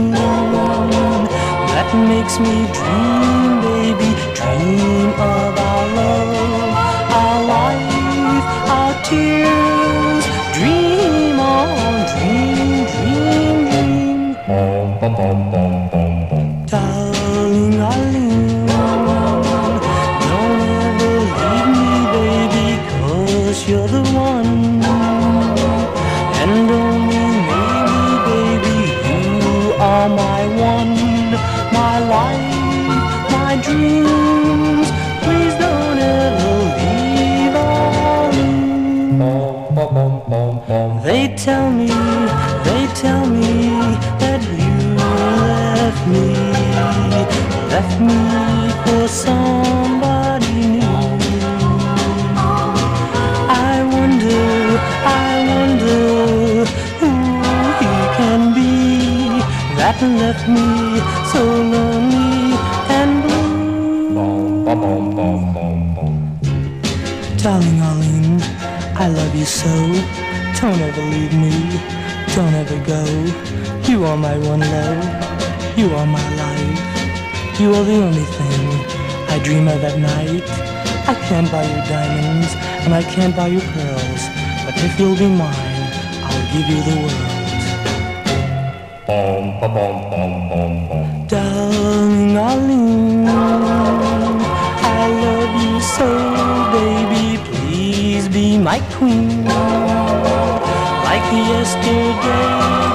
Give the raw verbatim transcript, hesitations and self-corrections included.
that makes me dream, baby, dream of our love, our life, our tears. Dream on, dream, dream, dream. Darling Arlene, don't ever leave me, baby, 'cause you're the one. And only maybe, baby, you are my one, my life, my dreams. Please don't ever leave Arlene. They tell me, they tell me that you left me, left me for somebody new. I wonder, I wonder who he can be that left me so lonely and blue. Darling Arlene, I love you so. Don't ever leave me, don't ever go. You are my one love, you are my life. You are the only thing I dream of at night. I can't buy you diamonds and I can't buy you pearls, but if you'll be mine, I'll give you the world. Darling Arlene, I love you so, baby, please be my queen. Like yesterday